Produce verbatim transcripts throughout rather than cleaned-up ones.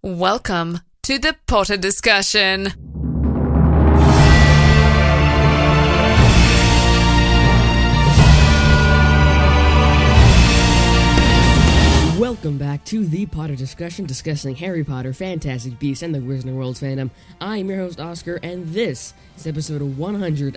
Welcome to the Potter Discussion. Welcome back to the Potter Discussion, discussing Harry Potter, Fantastic Beasts, and the Wizarding World fandom. I'm your host, Oscar, and this is episode one hundred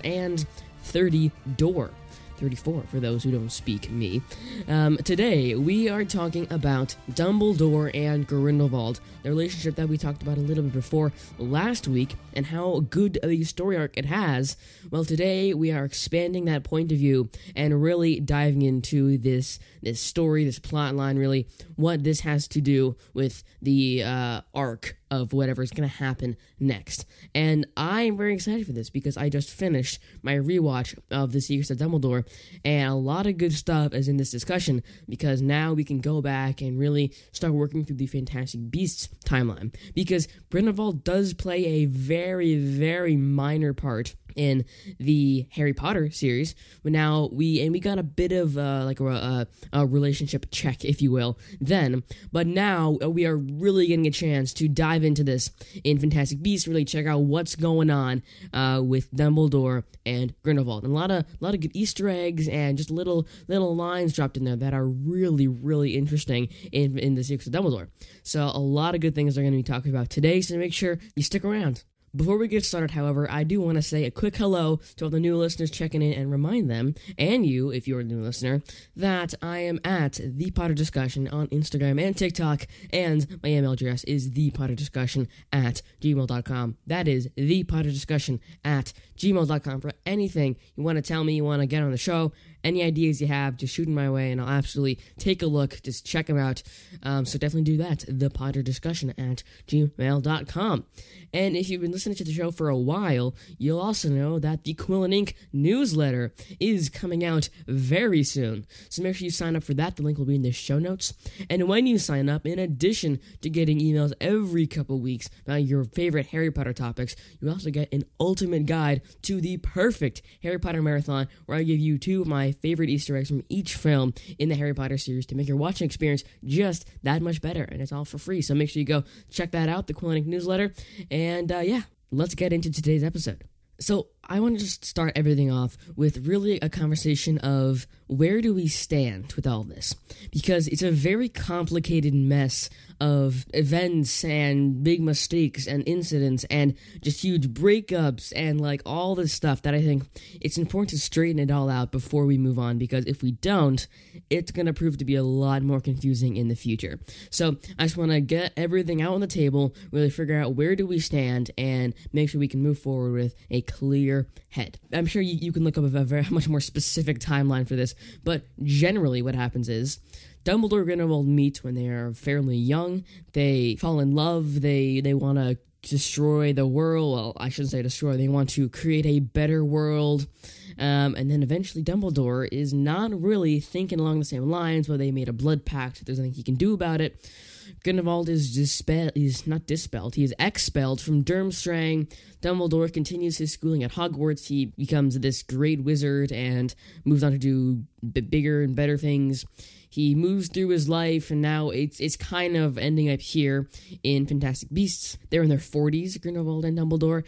thirty door. thirty-four for those who don't speak me. Um, today, we are talking about Dumbledore and Grindelwald, the relationship that we talked about a little bit before last week, and how good of a story arc it has. Well, today, we are expanding that point of view and really diving into this, this story, this plot line, really, what this has to do with the uh, arc of whatever's going to happen next. And I'm very excited for this because I just finished my rewatch of The Secrets of Dumbledore, and a lot of good stuff is in this discussion because now we can go back and really start working through the Fantastic Beasts timeline, because Grindelwald does play a very, very minor part in the Harry Potter series, but now we, and we got a bit of uh, like a, a, a relationship check, if you will, then, but now we are really getting a chance to dive into this in Fantastic Beasts, really check out what's going on uh, with Dumbledore and Grindelwald, and a lot of a lot of good Easter eggs and just little little lines dropped in there that are really, really interesting in, in the Secrets of Dumbledore. So a lot of good things are going to be talking about today, so make sure you stick around. Before we get started, however, I do want to say a quick hello to all the new listeners checking in and remind them, and you, if you're a new listener, that I am at The Potter Discussion on Instagram and TikTok, and my email address is thepotterdiscussion at gmail dot com. That is thepotterdiscussion at gmail dot com for anything you want to tell me, you want to get on the show. Any ideas you have, just shoot them my way, and I'll absolutely take a look, just check them out. Um, so definitely do that, the Potter Discussion at gmail dot com. And if you've been listening to the show for a while, you'll also know that the Quill and Ink newsletter is coming out very soon. So make sure you sign up for that. The link will be in the show notes. And when you sign up, in addition to getting emails every couple weeks about your favorite Harry Potter topics, you also get an ultimate guide to the perfect Harry Potter marathon, where I give you two of my favorite Easter eggs from each film in the Harry Potter series to make your watching experience just that much better, and it's all for free. So make sure you go check that out, the Quill and Ink newsletter, and uh, yeah, let's get into today's episode. So I want to just start everything off with really a conversation of where do we stand with all this, because it's a very complicated mess of events and big mistakes and incidents and just huge breakups and like all this stuff that I think it's important to straighten it all out before we move on, because if we don't, it's going to prove to be a lot more confusing in the future. So I just want to get everything out on the table, really figure out where do we stand, and make sure we can move forward with a clear head. I'm sure you, you can look up a very much more specific timeline for this, but generally what happens is Dumbledore and Grindelwald meet when they are fairly young. They fall in love. They they want to destroy the world. Well, I shouldn't say destroy. They want to create a better world. Um, and then eventually Dumbledore is not really thinking along the same lines, but they made a blood pact. There's nothing he can do about it. Grindelwald is dispelled, he's not dispelled, he is expelled from Durmstrang. Dumbledore continues his schooling at Hogwarts. He becomes this great wizard and moves on to do b- bigger and better things. He moves through his life, and now it's it's kind of ending up here in Fantastic Beasts. They're in their forties, Grindelwald and Dumbledore,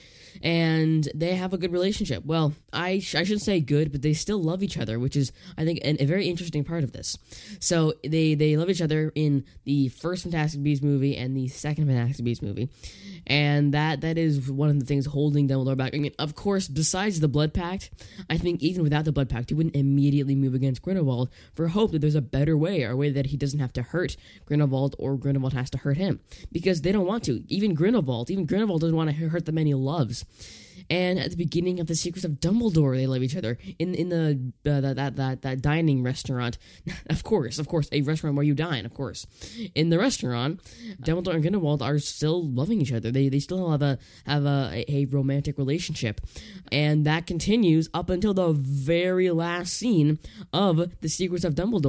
and they have a good relationship. Well, I, sh- I shouldn't say good, but they still love each other, which is, I think, an, a very interesting part of this. So they, they love each other in the first Fantastic Beasts movie and the second Fantastic Beasts movie, and that that is one of the things holding Dumbledore back. I mean, of course, besides the blood pact, I think even without the blood pact, he wouldn't immediately move against Grindelwald for hope that there's a better way, or a way that he doesn't have to hurt Grindelwald or Grindelwald has to hurt him, because they don't want to. Even Grindelwald, even Grindelwald doesn't want to hurt the man he loves. And at the beginning of The Secrets of Dumbledore, they love each other in in the uh, that, that that that dining restaurant. Of course, of course, a restaurant where you dine. Of course, in the restaurant, Dumbledore and Grindelwald are still loving each other. They they still have a have a, a romantic relationship, and that continues up until the very last scene of The Secrets of Dumbledore. The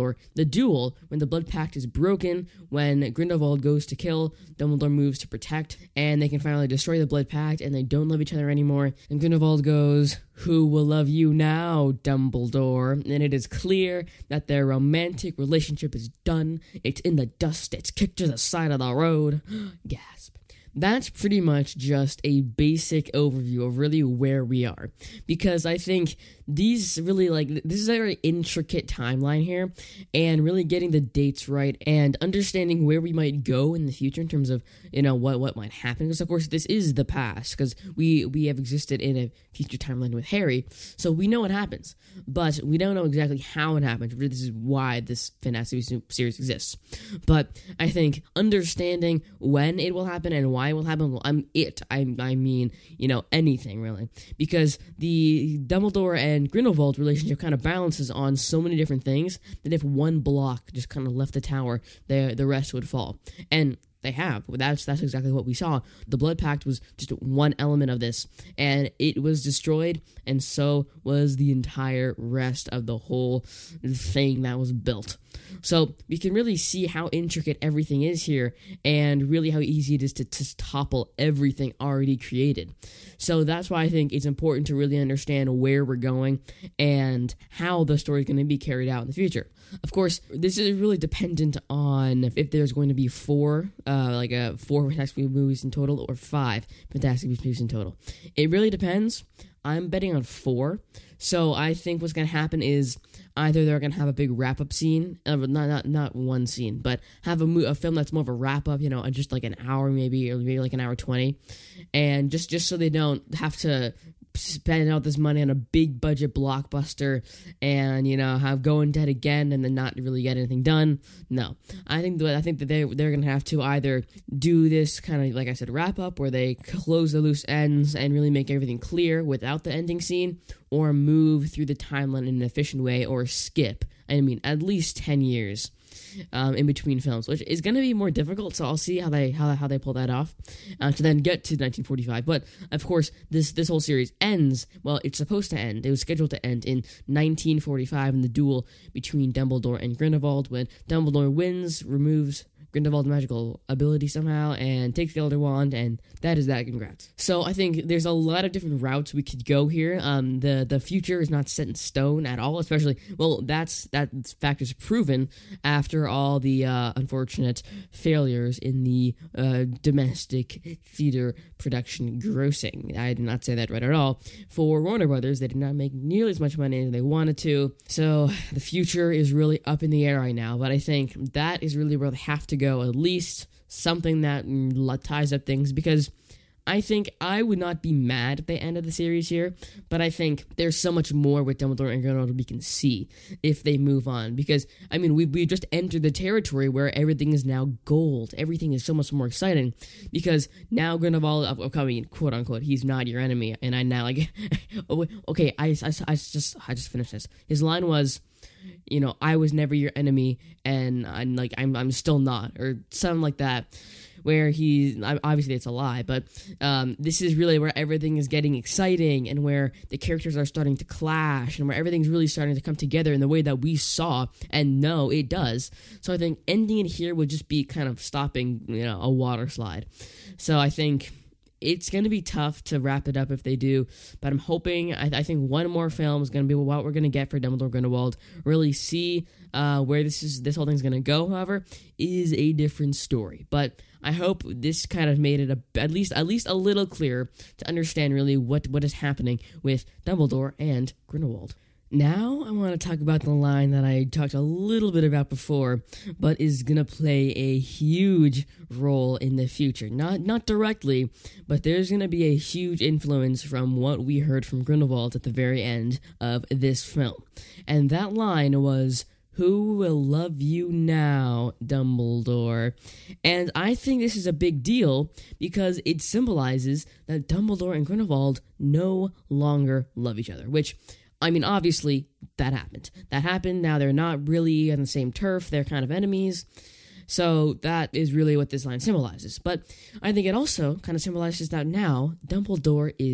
duel, when the blood pact is broken, when Grindelwald goes to kill, Dumbledore moves to protect, and they can finally destroy the blood pact, and they don't love each other anymore. And Grindelwald goes, "Who will love you now, Dumbledore?" And it is clear that their romantic relationship is done. It's in the dust. It's kicked to the side of the road. Gasp. That's pretty much just a basic overview of really where we are. Because I think these really, like, this is a very intricate timeline here, and really getting the dates right and understanding where we might go in the future in terms of, you know, what, what might happen. Because, of course, this is the past, because we, we have existed in a future timeline with Harry, so we know what happens. But we don't know exactly how it happens. This is why this Fantastic series exists. But I think understanding when it will happen and why it will happen, well, I'm it. I, I mean, you know, anything, really. Because the Dumbledore and Grindelwald relationship kind of balances on so many different things that if one block just kind of left the tower, the, the rest would fall. And they have. That's that's exactly what we saw. The Blood Pact was just one element of this, and it was destroyed, and so was the entire rest of the whole thing that was built. So we can really see how intricate everything is here, and really how easy it is to, to topple everything already created. So that's why I think it's important to really understand where we're going and how the story is going to be carried out in the future. Of course, this is really dependent on if there's going to be four, uh, like a four Fantastic Beasts movies in total, or five Fantastic Beasts movies in total. It really depends. I'm betting on four. So I think what's going to happen is either they're going to have a big wrap-up scene, uh, not not not one scene, but have a, mo- a film that's more of a wrap-up, you know, just like an hour maybe, or maybe like an hour twenty, and just, just so they don't have to spend out this money on a big budget blockbuster and, you know, have go in debt again and then not really get anything done. No, I think that I think that they they're gonna have to either do this kind of, like I said, wrap up where they close the loose ends and really make everything clear without the ending scene, or move through the timeline in an efficient way, or skip. I mean, at least ten years. Um, in between films, which is going to be more difficult. So I'll see how they how how they pull that off uh, to then get to nineteen forty-five. But of course, this this whole series ends. Well, it's supposed to end. It was scheduled to end in nineteen forty-five in the duel between Dumbledore and Grindelwald, when Dumbledore wins, removes Grindelwald's magical ability somehow, and takes the Elder Wand, and that is that. Congrats. So I think there's a lot of different routes we could go here. Um, the the future is not set in stone at all. Especially, well, that's that fact is proven after all the uh, unfortunate failures in the uh, domestic theater production grossing. I did not say that right at all. For Warner Brothers, they did not make nearly as much money as they wanted to. So the future is really up in the air right now. But I think that is really where they have to go, at least something that ties up things, because I think I would not be mad at the end of the series here, but I think there's so much more with Dumbledore and Grindelwald we can see if they move on, because, I mean, we we just entered the territory where everything is now gold. Everything is so much more exciting, because now Grindelwald, I mean, quote-unquote, he's not your enemy, and I now, like, okay, I, I, I just I just finished this. His line was, you know, I was never your enemy, and I'm like, I'm, I'm still not, or something like that, where he, obviously it's a lie, but um, this is really where everything is getting exciting, and where the characters are starting to clash, and where everything's really starting to come together in the way that we saw and know it does. So I think ending it here would just be kind of stopping, you know, a water slide. So I think it's going to be tough to wrap it up if they do, but I'm hoping, I, I think one more film is going to be what we're going to get for Dumbledore Grindelwald. Really see uh, where this is, this whole thing's going to go, however, is a different story. But I hope this kind of made it a, at least at least a little clearer to understand really what, what is happening with Dumbledore and Grindelwald. Now I want to talk about the line that I talked a little bit about before, but is going to play a huge role in the future. Not not directly, but there's going to be a huge influence from what we heard from Grindelwald at the very end of this film. And that line was, "Who will love you now, Dumbledore?" And I think this is a big deal because it symbolizes that Dumbledore and Grindelwald no longer love each other, which, I mean, obviously, that happened. That happened. Now they're not really on the same turf. They're kind of enemies. So that is really what this line symbolizes. But I think it also kind of symbolizes that now Dumbledore is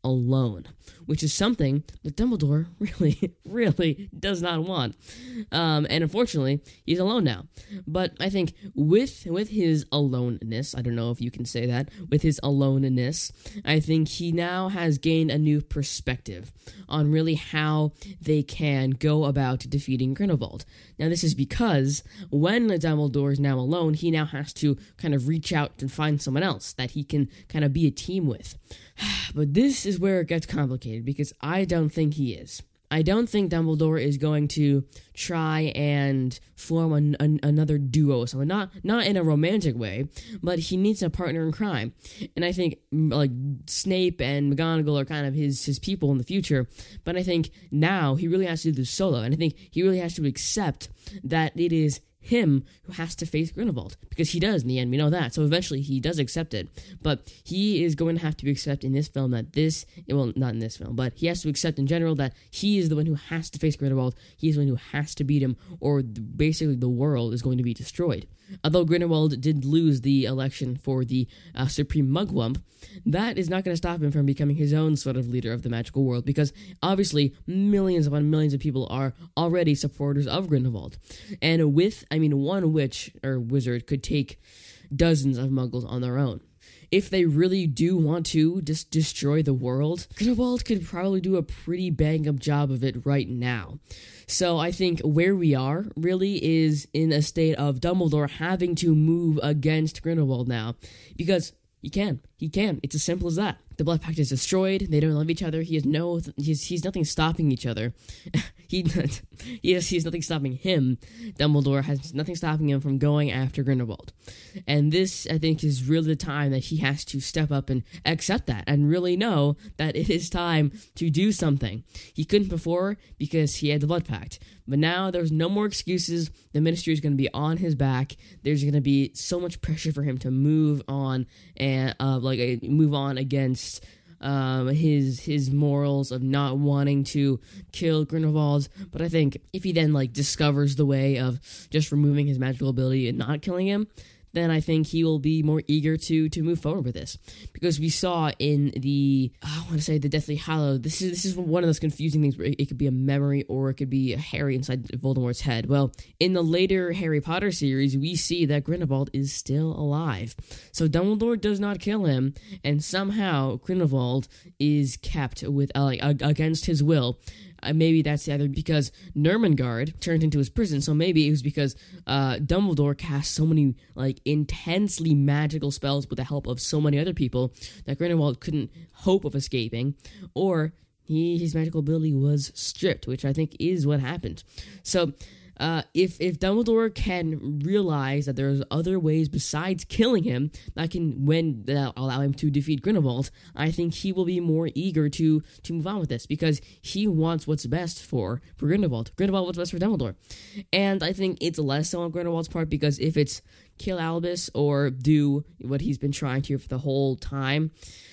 alone, which is something that Dumbledore really, really does not want. Um, and unfortunately, he's alone now. But I think with with his aloneness, I don't know if you can say that, with his aloneness, I think he now has gained a new perspective on really how they can go about defeating Grindelwald. Now, this is because when Dumbledore is now alone, he now has to kind of reach out and find someone else that he can kind of be a team with. But this is where it gets complicated, because I don't think he is. I don't think Dumbledore is going to try and form an, an, another duo or something. Not, not in a romantic way, but he needs a partner in crime. And I think, like, Snape and McGonagall are kind of his, his people in the future. But I think now he really has to do this solo. And I think he really has to accept that it is him who has to face Grindelwald, because he does in the end, we know that. So eventually he does accept it, but he is going to have to accept in this film that this, well, not in this film, but he has to accept in general that he is the one who has to face Grindelwald. He is the one who has to beat him, or basically the world is going to be destroyed. Although Grindelwald did lose the election for the uh, Supreme Mugwump, that is not going to stop him from becoming his own sort of leader of the magical world, because obviously millions upon millions of people are already supporters of Grindelwald. And with, I mean, one witch or wizard could take dozens of muggles on their own. If they really do want to just destroy the world, Grindelwald could probably do a pretty bang-up job of it right now. So I think where we are really is in a state of Dumbledore having to move against Grindelwald now, because he can. He can. It's as simple as that. The Blood Pact is destroyed. They don't love each other. He has no. He's he's nothing stopping each other. he he has he's nothing stopping him. Dumbledore has nothing stopping him from going after Grindelwald. And this, I think, is really the time that he has to step up and accept that, and really know that it is time to do something. He couldn't before because he had the Blood Pact. But now there's no more excuses. The Ministry is going to be on his back. There's going to be so much pressure for him to move on and uh, like uh, move on against um, his his morals of not wanting to kill Grindelwald. But I think if he then like discovers the way of just removing his magical ability and not killing him, then I think he will be more eager to to move forward with this. Because we saw in the, I want to say the Deathly Hallows, this is this is one of those confusing things where it, it could be a memory or it could be a Harry inside Voldemort's head. Well, in the later Harry Potter series, we see that Grindelwald is still alive. So Dumbledore does not kill him, and somehow Grindelwald is kept with uh, like against his will. Uh, maybe that's either because Nurmengard turned into his prison, so maybe it was because uh, Dumbledore cast so many like intensely magical spells with the help of so many other people that Grindelwald couldn't hope of escaping, or he his magical ability was stripped, which I think is what happened. So Uh, if if Dumbledore can realize that there's other ways besides killing him that can when that allow him to defeat Grindelwald, I think he will be more eager to to move on with this, because he wants what's best for for Grindelwald. Grindelwald what's best for Dumbledore, and I think it's less so on Grindelwald's part, because if it's kill Albus or do what he's been trying to for the whole time,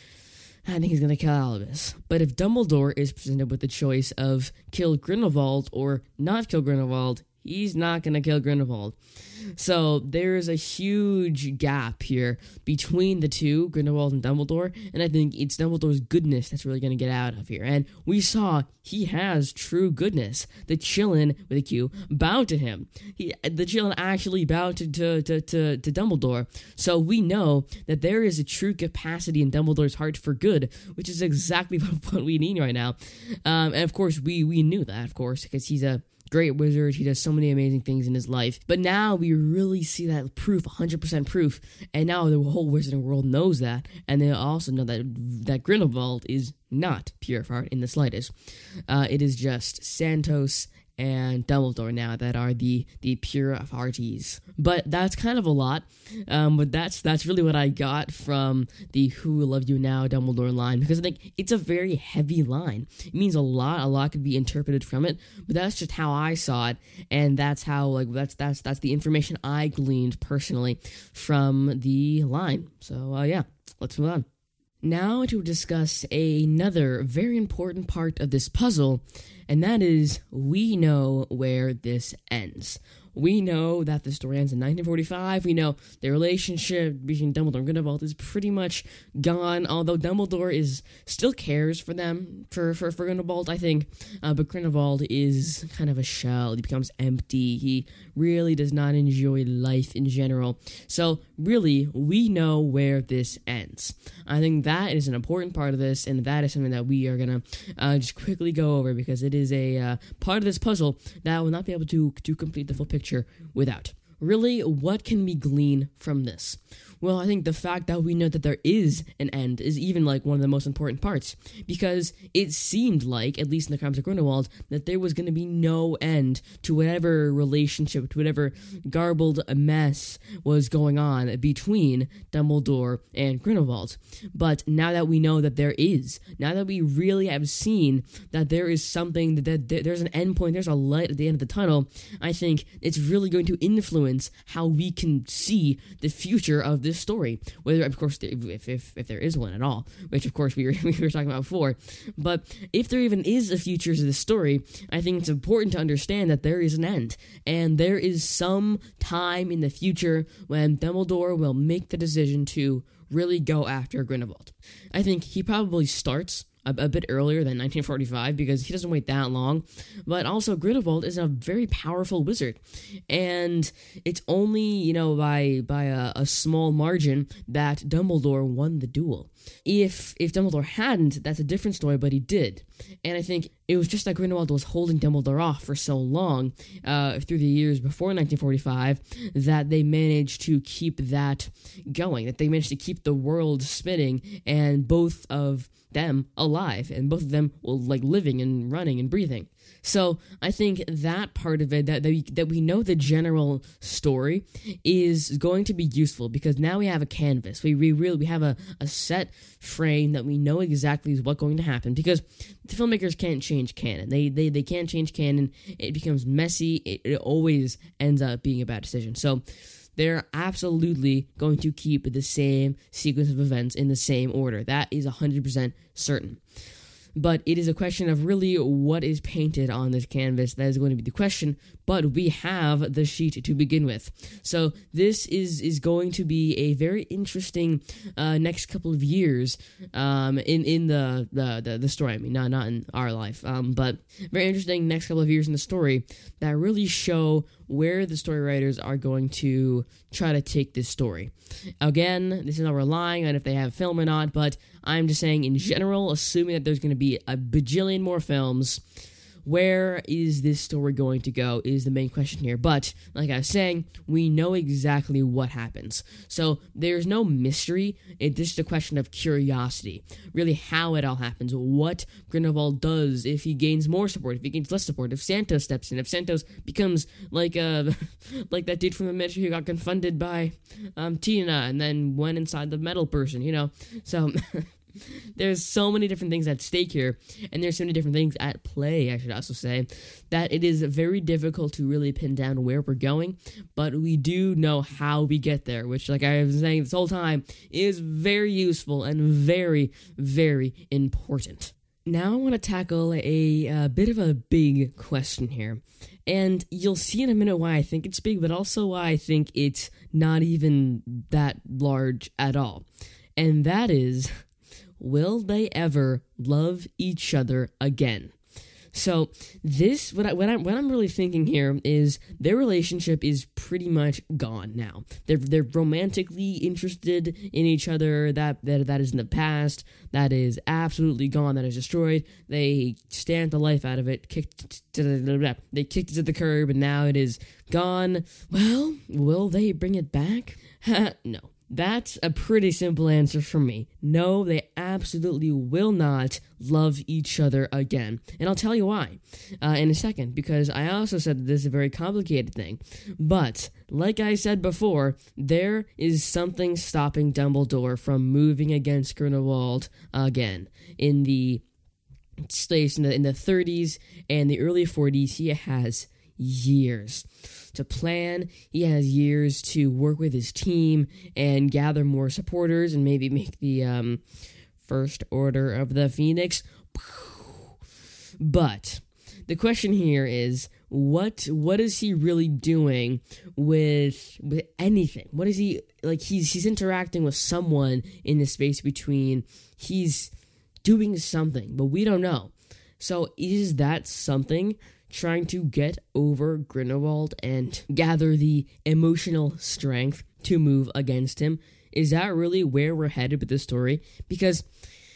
I think he's going to kill Albus. But if Dumbledore is presented with the choice of kill Grindelwald or not kill Grindelwald, he's not going to kill Grindelwald. So there's a huge gap here between the two, Grindelwald and Dumbledore, and I think it's Dumbledore's goodness that's really going to get out of here. And we saw he has true goodness. The Qilin, with a Q, bowed to him. He, the Qilin actually bowed to, to, to, to, to Dumbledore. So we know that there is a true capacity in Dumbledore's heart for good, which is exactly what, what we need right now. Um, and of course, we, we knew that, of course, because he's a great wizard. He does so many amazing things in his life. But now we really see that proof, one hundred percent proof. And now the whole wizarding world knows that. And they also know that that Grindelwald is not pure of heart in the slightest. Uh, it is just Santos and Dumbledore now that are the the pure of hearties. But that's kind of a lot. Um, but that's that's really what I got from the "Who Will Love You Now" Dumbledore line, because I think it's a very heavy line. It means a lot. A lot could be interpreted from it. But that's just how I saw it, and that's how like that's that's that's the information I gleaned personally from the line. So uh, yeah, let's move on. Now to discuss another very important part of this puzzle, and that is we know where this ends. we know that the story ends in nineteen forty-five. We know the relationship between Dumbledore and Grindelwald is pretty much gone, although Dumbledore is still cares for them, for, for, for Grindelwald, I think, uh, but Grindelwald is kind of a shell. He becomes empty. He really does not enjoy life in general. So, really, we know where this ends. I think that is an important part of this, and that is something that we are going to uh, just quickly go over, because it is a uh, part of this puzzle that I will not be able to, to complete the full picture without. Really, what can we glean from this? Well, I think the fact that we know that there is an end is even, like, one of the most important parts, because it seemed like, at least in the Crimes of Grindelwald, that there was going to be no end to whatever relationship, to whatever garbled mess was going on between Dumbledore and Grindelwald. But now that we know that there is, now that we really have seen that there is something, that, that there's an end point, there's a light at the end of the tunnel, I think it's really going to influence how we can see the future of this story, whether, of course, if, if if there is one at all, which of course we were, we were talking about before, but if there even is a future to this story, I think it's important to understand that there is an end, and there is some time in the future when Dumbledore will make the decision to really go after Grindelwald. I think he probably starts A, a bit earlier than nineteen forty-five, because he doesn't wait that long, but also Grindelwald is a very powerful wizard, and it's only, you know, by by a, a small margin that Dumbledore won the duel. If if Dumbledore hadn't, that's a different story, but he did, and I think it was just that Grindelwald was holding Dumbledore off for so long, uh, through the years before nineteen forty-five, that they managed to keep that going, that they managed to keep the world spinning, and both of them alive, and both of them well, like living and running and breathing. So I think that part of it, that that we, that we know the general story, is going to be useful, because now we have a canvas. We we really we have a, a set frame that we know exactly what's going to happen, because the filmmakers can't change canon. They they they can't change canon. It becomes messy. It, it always ends up being a bad decision. So they're absolutely going to keep the same sequence of events in the same order. That is one hundred percent certain. But it is a question of really what is painted on this canvas that is going to be the question, but we have the sheet to begin with. So this is, is going to be a very interesting uh, next couple of years um, in, in the, the, the, the story. I mean, not, not in our life, um, but very interesting next couple of years in the story that really show where the story writers are going to try to take this story. Again, this is not relying on if they have film or not, but I'm just saying in general, assuming that there's going to be a bajillion more films, where is this story going to go is the main question here. But, like I was saying, we know exactly what happens. So, there's no mystery. It's just a question of curiosity. Really, how it all happens. What Grindelwald does if he gains more support, if he gains less support, if Santos steps in, if Santos becomes like uh, like that dude from the Ministry who got confunded by um, Tina and then went inside the metal person, you know. So... There's so many different things at stake here, and there's so many different things at play, I should also say, that it is very difficult to really pin down where we're going, but we do know how we get there, which, like I was saying this whole time, is very useful and very, very important. Now I want to tackle a, a bit of a big question here, and you'll see in a minute why I think it's big, but also why I think it's not even that large at all, and that is... will they ever love each other again? So this, what, I, what, I'm, what I'm really thinking here is their relationship is pretty much gone now. They're they're romantically interested in each other. That that that is in the past. That is absolutely gone. That is destroyed. They stamped the life out of it. Kicked to the, they kicked it to the curb, and now it is gone. Well, will they bring it back? No. That's a pretty simple answer from me. No, they absolutely will not love each other again. And I'll tell you why uh, in a second, because I also said that this is a very complicated thing. But, like I said before, there is something stopping Dumbledore from moving against Grindelwald again. In the space in the, in the thirties and the early forties, he has years to plan. He has years to work with his team and gather more supporters and maybe make the um, First Order of the Phoenix. But the question here is, what what is he really doing with with anything? What is he like? He's he's interacting with someone in the space between. He's doing something, but we don't know. So is that something trying to get over Grindelwald and gather the emotional strength to move against him? Is that really where we're headed with this story? Because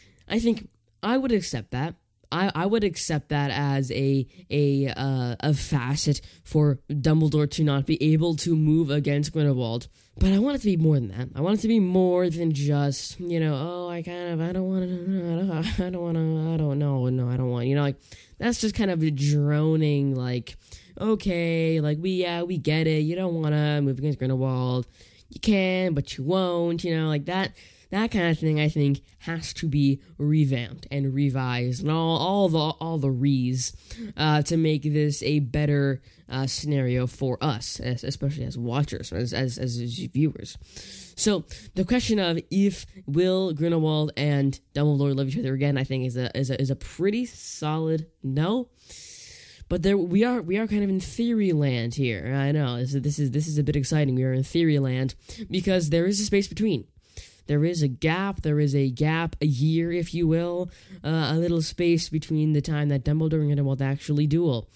I think I would accept that. I, I would accept that as a a uh, a facet for Dumbledore to not be able to move against Grindelwald. But I want it to be more than that. I want it to be more than just, you know, oh, I kind of, I don't want to, I don't want to, I don't know, no, I don't want, you know, like, that's just kind of a droning, like, okay, like, we, yeah, we get it, you don't want to move against Grindelwald, you can, but you won't, you know, like, that, that kind of thing, I think, has to be revamped and revised, and all, all the, all the re's, uh, to make this a better, uh, scenario for us, as, especially as watchers, as, as, as viewers. So, the question of if will Grindelwald and Dumbledore love each other again, I think is a, is a, is a pretty solid no. But there, we are, we are kind of in theory land here. I know, this is, this is, this is a bit exciting. We are in theory land, because there is a space between. There is a gap, there is a gap, a year, if you will, uh, a little space between the time that Dumbledore and Grindelwald actually duel.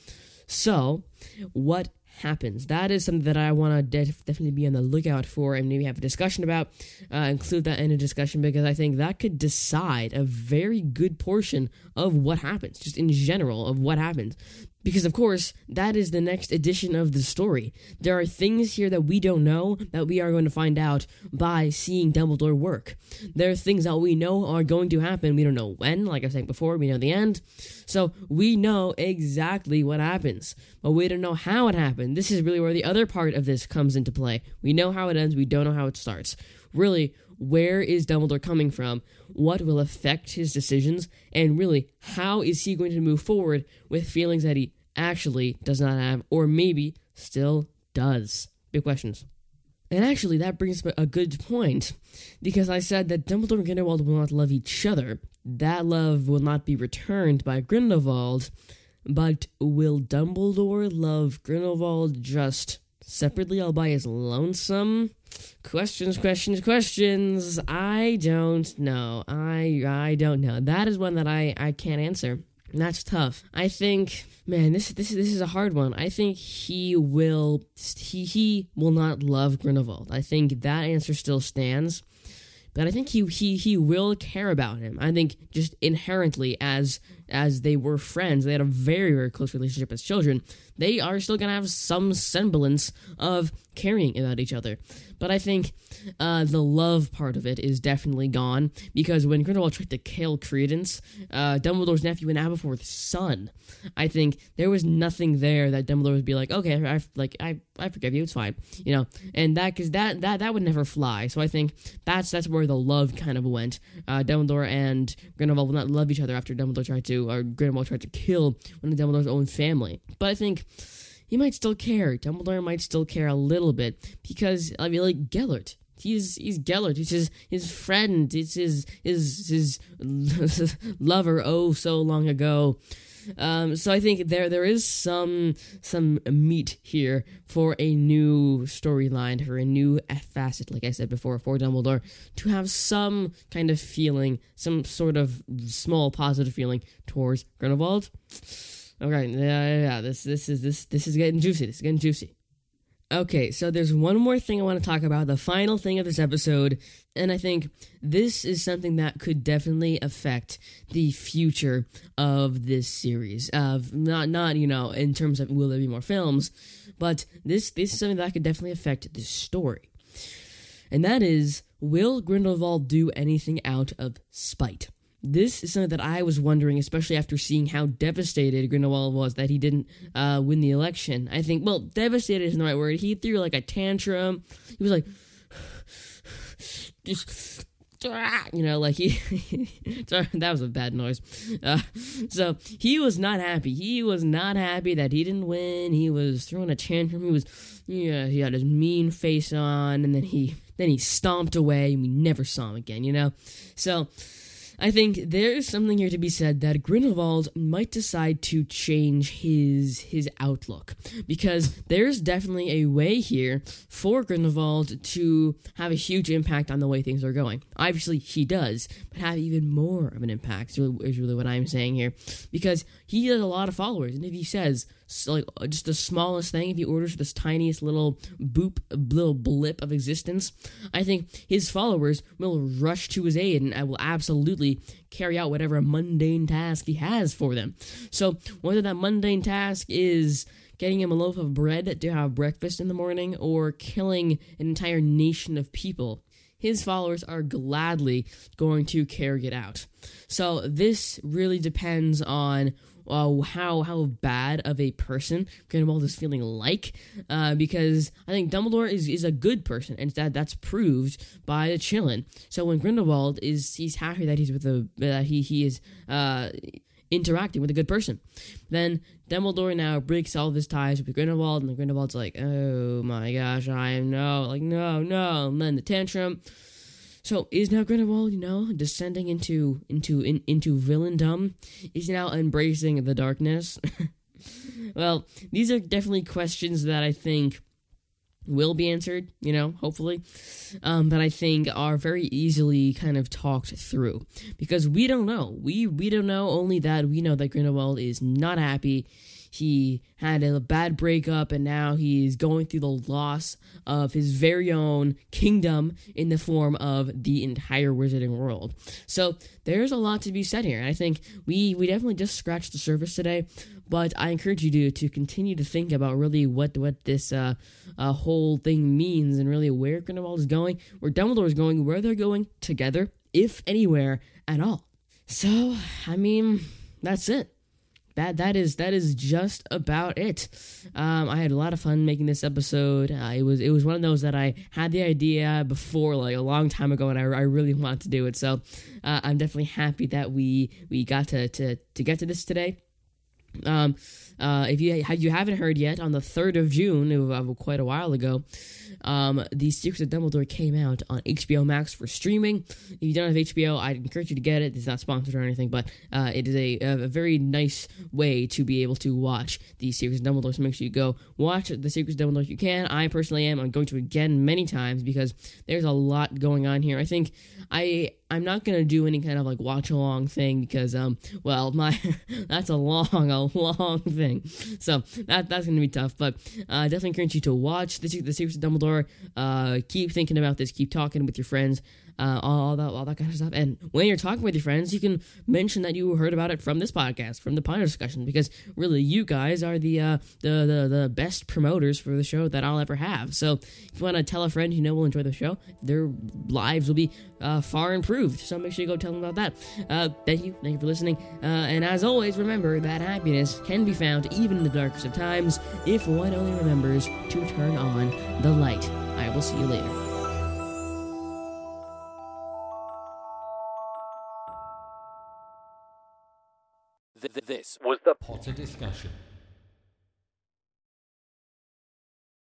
So, what happens? That is something that I want to def- definitely be on the lookout for and maybe have a discussion about, uh, include that in a discussion, because I think that could decide a very good portion of what happens, just in general of what happens. Because, of course, that is the next edition of the story. There are things here that we don't know that we are going to find out by seeing Dumbledore work. There are things that we know are going to happen. We don't know when, like I was saying before, we know the end. So we know exactly what happens, but we don't know how it happened. This is really where the other part of this comes into play. We know how it ends, we don't know how it starts. Really, where is Dumbledore coming from? What will affect his decisions? And really, how is he going to move forward with feelings that he actually does not have, or maybe still does? Big questions. And actually, that brings up a good point, because I said that Dumbledore and Grindelwald will not love each other. That love will not be returned by Grindelwald, but will Dumbledore love Grindelwald just separately, all by his lonesome? Questions, questions, questions. I don't know. I I don't know. That is one that I, I can't answer. That's tough. I think, man, this this this is a hard one. I think he will he he will not love Grindelwald. I think that answer still stands. But I think he he he will care about him. I think just inherently, as as they were friends, they had a very, very close relationship as children, they are still going to have some semblance of caring about each other. But I think uh, the love part of it is definitely gone, because when Grindelwald tried to kill Credence, uh, Dumbledore's nephew and Aberforth's son, I think there was nothing there that Dumbledore would be like, okay, I, like, I, I forgive you, it's fine, you know, and that, because that, that, that would never fly. So I think that's, that's where the love kind of went. Uh, Dumbledore and Grindelwald will not love each other after Dumbledore tried to, or Grindelwald tried to kill one of Dumbledore's own family. But I think he might still care. Dumbledore might still care a little bit, because, I mean, like, Gellert. He's he's Gellert. He's his his friend. It's his his his lover. Oh, so long ago. Um, so I think there there is some some meat here for a new storyline, for a new facet, like I said before, for Dumbledore to have some kind of feeling, some sort of small positive feeling towards Grindelwald. Okay, yeah, yeah, yeah. This this is this this is getting juicy. This is getting juicy. Okay, so there's one more thing I want to talk about, the final thing of this episode, and I think this is something that could definitely affect the future of this series. Of not, not you know, in terms of will there be more films, but this, this is something that could definitely affect this story. And that is, will Grindelwald do anything out of spite? This is something that I was wondering, especially after seeing how devastated Grindelwald was that he didn't uh, win the election. I think, well, devastated isn't the right word. He threw like a tantrum. He was like, just, you know, like he, sorry, that was a bad noise. Uh, so he was not happy. He was not happy that he didn't win. He was throwing a tantrum. He was, yeah, he had his mean face on, and then he, then he stomped away, and we never saw him again, you know? So I think there's something here to be said that Grindelwald might decide to change his his outlook, because there's definitely a way here for Grindelwald to have a huge impact on the way things are going. Obviously, he does, but have even more of an impact, is really, is really what I'm saying here, because he has a lot of followers, and if he says, so like just the smallest thing, if he orders this tiniest little boop, little blip of existence, I think his followers will rush to his aid and will absolutely carry out whatever mundane task he has for them. So whether that mundane task is getting him a loaf of bread to have breakfast in the morning, or killing an entire nation of people, his followers are gladly going to carry it out. So this really depends on Uh, how how bad of a person Grindelwald is feeling like, uh, because I think Dumbledore is, is a good person, and that that's proved by the Qilin. So when Grindelwald is he's happy that he's with a uh, he he is uh, interacting with a good person, then Dumbledore now breaks all of his ties with Grindelwald, and Grindelwald's like, oh my gosh, I am no like no no, and then the tantrum. So is now Grindelwald, you know, descending into into in, into villaindom? Is he now embracing the darkness? Well, these are definitely questions that I think will be answered, you know, hopefully, um, but I think are very easily kind of talked through, because we don't know. We we don't know, only that we know that Grindelwald is not happy. He had a bad breakup, and now he's going through the loss of his very own kingdom in the form of the entire wizarding world. So there's a lot to be said here. I think we, we definitely just scratched the surface today, but I encourage you to to continue to think about really what what this uh, uh, whole thing means, and really where Grindelwald is going, where Dumbledore is going, where they're going together, if anywhere at all. So, I mean, that's it. That that is that is just about it. Um, I had a lot of fun making this episode. Uh, it was it was one of those that I had the idea before, like a long time ago, and I, I really wanted to do it. So uh, I'm definitely happy that we we got to to, to get to this today. Um, uh, if you you haven't heard yet, on the third of June, uh, quite a while ago, um, The Secrets of Dumbledore came out on H B O Max for streaming. If you don't have H B O, I'd encourage you to get it. It's not sponsored or anything, but uh, it is a, a very nice way to be able to watch The Secrets of Dumbledore, so make sure you go watch The Secrets of Dumbledore if you can. I personally am. I'm going to again many times, because there's a lot going on here. I think I... I'm not going to do any kind of, like, watch-along thing, because, um, well, my that's a long, a long thing. So, that that's going to be tough, but I uh, definitely encourage you to watch The, the Secrets of Dumbledore. Uh, keep thinking about this. Keep talking with your friends. Uh, all that, all that kind of stuff. And when you're talking with your friends, you can mention that you heard about it from this podcast, from the Potter Discussion, because really, you guys are the uh, the, the the best promoters for the show that I'll ever have. So, if you want to tell a friend you know will enjoy the show, their lives will be uh, far improved. So make sure you go tell them about that. Uh, thank you, thank you for listening. Uh, and as always, remember that happiness can be found even in the darkest of times if one only remembers to turn on the light. I will see you later. This was the Potter Discussion.